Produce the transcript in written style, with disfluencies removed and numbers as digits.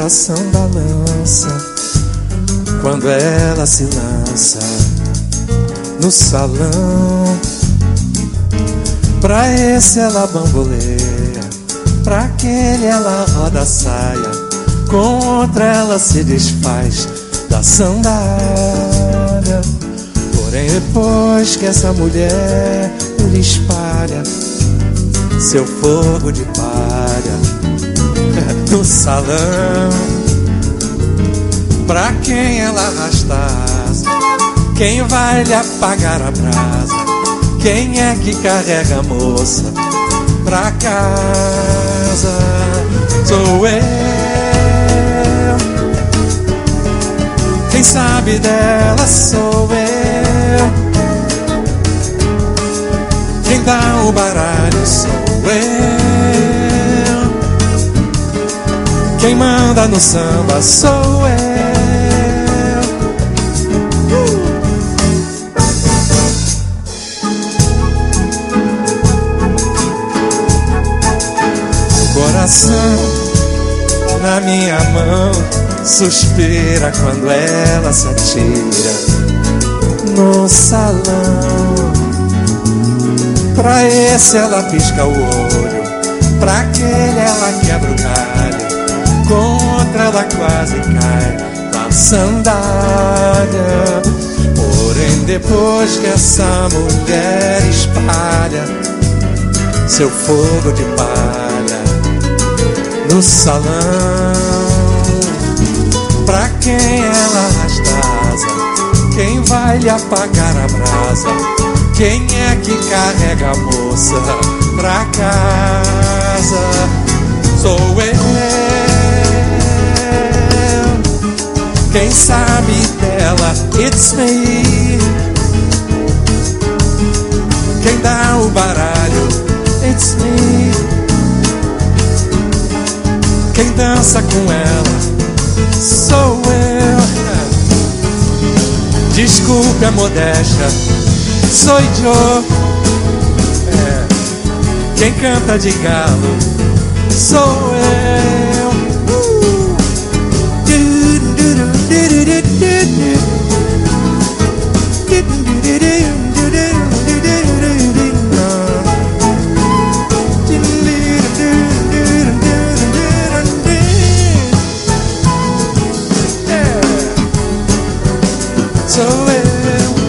coração balança quando ela se lança no salão. Pra esse ela bamboleia, pra aquele ela roda a saia, com outra ela se desfaz da sandália. Porém depois que essa mulher lhe espalha seu fogo de palha no salão, pra quem ela arrasta asa, quem vai lhe apagar a brasa? Quem é que carrega a moça pra casa? Sou eu. Quem sabe dela sou eu. Quem dá o baralho sou eu. Quem manda no samba sou eu. Coração na minha mão suspira quando ela se atira no salão. Pra esse ela pisca o olho, pra aquele ela quebra o galho, com outra ela quase cai da sandália. Porém depois que essa mulher espalha seu fogo de palha no salão, pra quem ela arrasta asa, quem vai lhe apagar a brasa? Quem é que carrega a moça pra casa? Sou eu. Quem sabe dela? It's me. Quem dá o baralho? It's me. Quem dança com ela sou eu. Desculpe a modéstia, sou eu. Quem canta de galo sou eu. Sou eu.